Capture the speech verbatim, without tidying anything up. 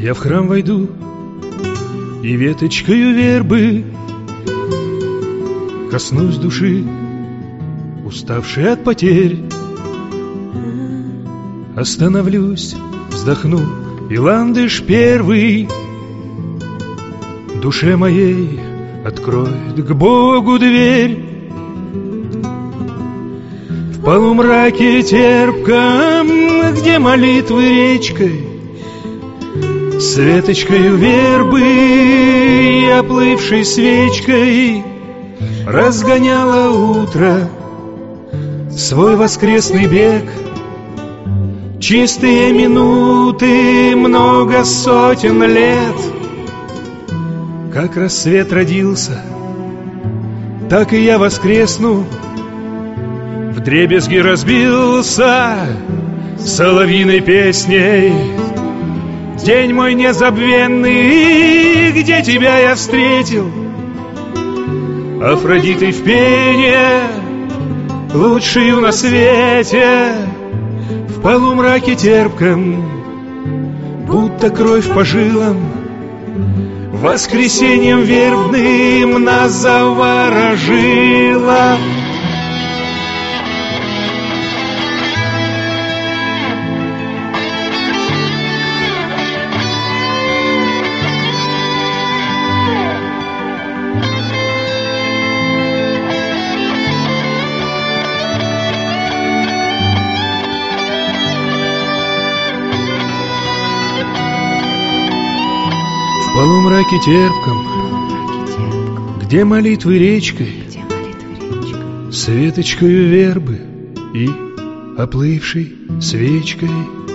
Я в храм войду, и веточкою вербы коснусь души, уставшей от потерь. Остановлюсь, вздохну, и ландыш первый душе моей откроет к Богу дверь. В полумраке терпком, где молитвы речкой, с веточкою вербы и оплывшей свечкой разгоняло утро свой воскресный бег. Чистые минуты, много сотен лет. Как рассвет родился, так и я воскресну. Вдребезги разбился соловьиной песней. День мой незабвенный, где тебя я встретил, Афродитой в пене, лучшую на свете. В полумраке терпком, будто кровь по жилам, воскресеньем вербным нас заворожило. В полумраке терпком, где молитвы речкой, с веточкою вербы и оплывшей свечкой